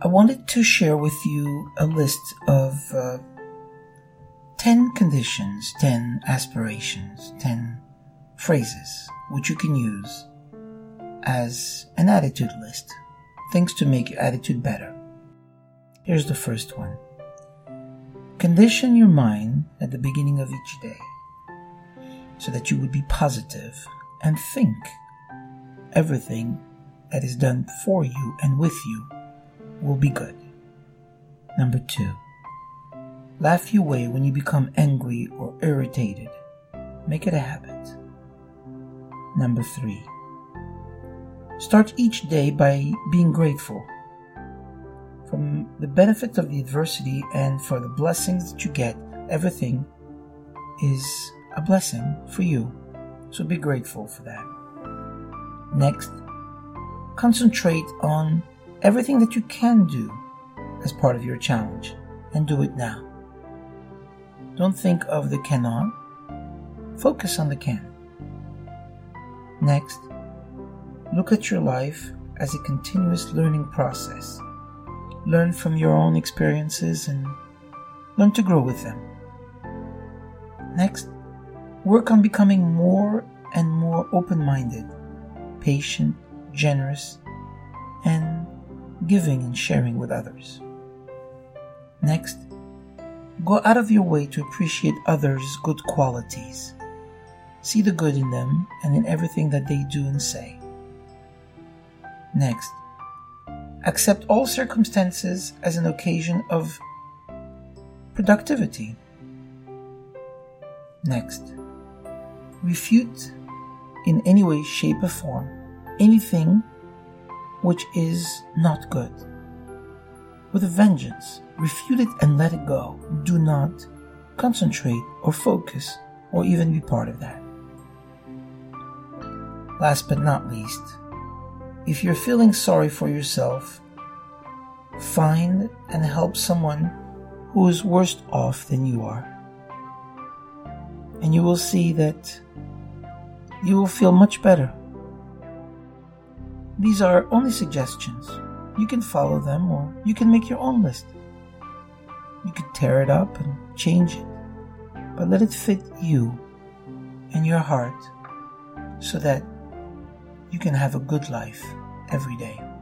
I wanted to share with you a list of 10 conditions, 10 aspirations, 10 phrases which you can use as an attitude list, things to make your attitude better. Here's the first one. Condition your mind at the beginning of each day so that you would be positive and think everything that is done for you and with you will be good. Number 2. Laugh your way when you become angry or irritated. Make it a habit. Number 3. Start each day by being grateful from the benefits of the adversity and for the blessings that you get. Everything is a blessing for you, so be grateful for that. Next, concentrate on everything that you can do as part of your challenge and do it now. Don't think of the cannot, focus on the can. Next, look at your life as a continuous learning process. Learn from your own experiences and learn to grow with them. Next, work on becoming more and more open-minded, patient, generous, and giving and sharing with others. Next, go out of your way to appreciate others' good qualities. See the good in them and in everything that they do and say. Next, accept all circumstances as an occasion of productivity. Next, refute in any way, shape, or form anything which is not good. With a vengeance, refute it and let it go. Do not concentrate or focus or even be part of that. Last but not least, if you're feeling sorry for yourself, find and help someone who is worse off than you are. And you will see that you will feel much better. These are only suggestions. You can follow them or you can make your own list. You could tear it up and change it, but let it fit you and your heart so that you can have a good life every day.